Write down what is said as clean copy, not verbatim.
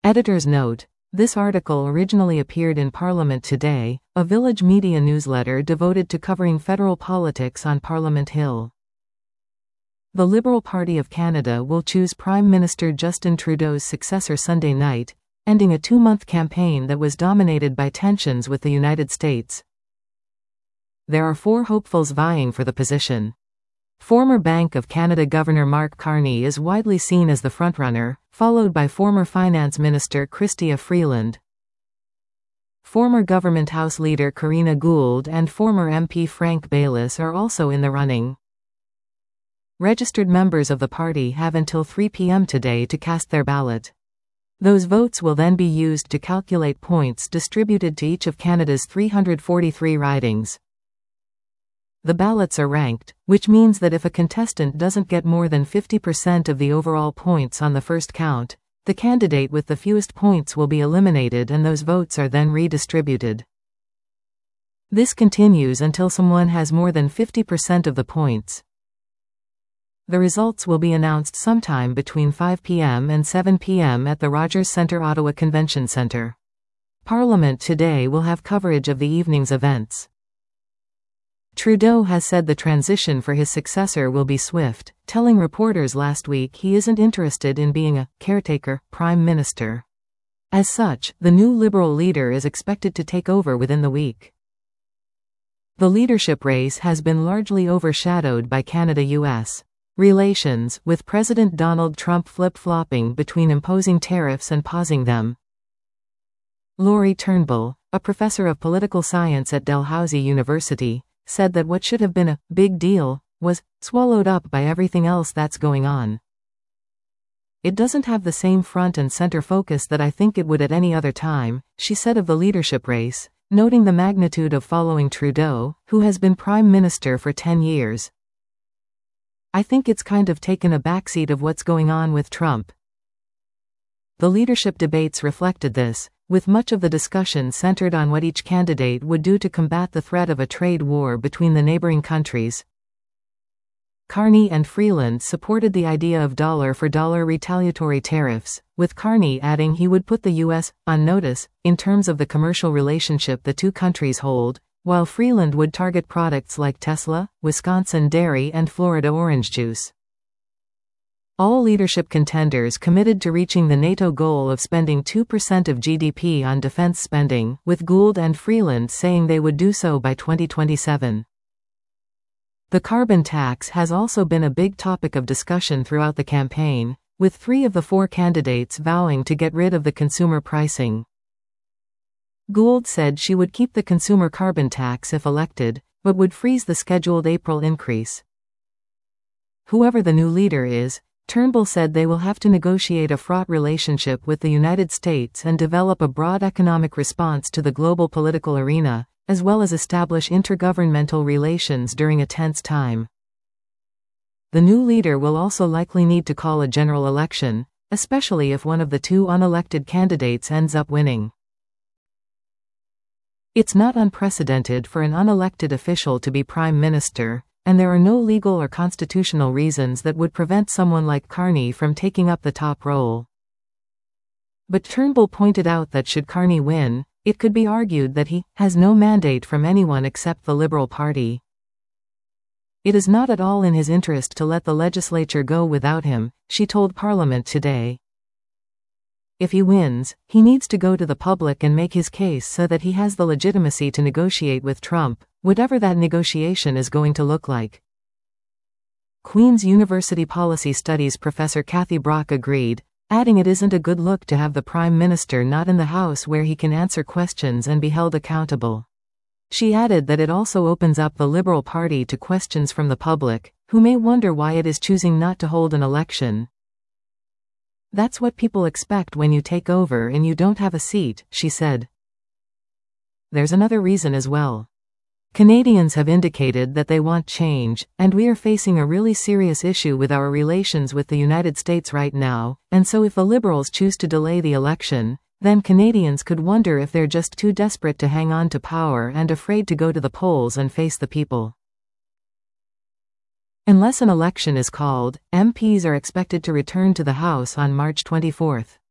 Editor's note: this article originally appeared in Parliament Today, a village media newsletter devoted to covering federal politics on Parliament Hill. The Liberal Party of Canada will choose Prime Minister Justin Trudeau's successor Sunday night, ending a 2-month campaign that was dominated by tensions with the United States. There are 4 hopefuls vying for the position. Former Bank of Canada Governor Mark Carney is widely seen as the frontrunner, followed by former Finance Minister Chrystia Freeland. Former Government House Leader Karina Gould and former MP Frank Baylis are also in the running. Registered members of the party have until 3 p.m. today to cast their ballot. Those votes will then be used to calculate points distributed to each of Canada's 343 ridings. The ballots are ranked, which means that if a contestant doesn't get more than 50% of the overall points on the first count, the candidate with the fewest points will be eliminated and those votes are then redistributed. This continues until someone has more than 50% of the points. The results will be announced sometime between 5 p.m. and 7 p.m. at the Rogers Centre Ottawa Convention Centre. Parliament Today will have coverage of the evening's events. Trudeau has said the transition for his successor will be swift, telling reporters last week he isn't interested in being a caretaker prime minister. As such, the new Liberal leader is expected to take over within the week. The leadership race has been largely overshadowed by Canada-US relations, with President Donald Trump flip-flopping between imposing tariffs and pausing them. Lori Turnbull, a professor of political science at Dalhousie University, said that what should have been a big deal was swallowed up by everything else that's going on. It doesn't have the same front and center focus that I think it would at any other time, she said of the leadership race, noting the magnitude of following Trudeau, who has been Prime Minister for 10 years. I think it's kind of taken a backseat of what's going on with Trump. The leadership debates reflected this, with much of the discussion centered on what each candidate would do to combat the threat of a trade war between the neighboring countries. Carney and Freeland supported the idea of dollar-for-dollar retaliatory tariffs, with Carney adding he would put the U.S. on notice, in terms of the commercial relationship the two countries hold, while Freeland would target products like Tesla, Wisconsin dairy and Florida orange juice. All leadership contenders committed to reaching the NATO goal of spending 2% of GDP on defense spending, with Gould and Freeland saying they would do so by 2027. The carbon tax has also been a big topic of discussion throughout the campaign, with 3 of the 4 candidates vowing to get rid of the consumer pricing. Gould said she would keep the consumer carbon tax if elected, but would freeze the scheduled April increase. Whoever the new leader is, Turnbull said they will have to negotiate a fraught relationship with the United States and develop a broad economic response to the global political arena, as well as establish intergovernmental relations during a tense time. The new leader will also likely need to call a general election, especially if one of the 2 unelected candidates ends up winning. It's not unprecedented for an unelected official to be prime minister, and there are no legal or constitutional reasons that would prevent someone like Carney from taking up the top role. But Turnbull pointed out that should Carney win, it could be argued that he has no mandate from anyone except the Liberal Party. It is not at all in his interest to let the legislature go without him, she told Parliament Today. If he wins, he needs to go to the public and make his case so that he has the legitimacy to negotiate with Trump, whatever that negotiation is going to look like. Queen's University Policy Studies professor Kathy Brock agreed, adding it isn't a good look to have the Prime Minister not in the House where he can answer questions and be held accountable. She added that it also opens up the Liberal Party to questions from the public, who may wonder why it is choosing not to hold an election. That's what people expect when you take over and you don't have a seat, she said. There's another reason as well. Canadians have indicated that they want change, and we are facing a really serious issue with our relations with the United States right now, and so if the Liberals choose to delay the election, then Canadians could wonder if they're just too desperate to hang on to power and afraid to go to the polls and face the people. Unless an election is called, MPs are expected to return to the House on March 24.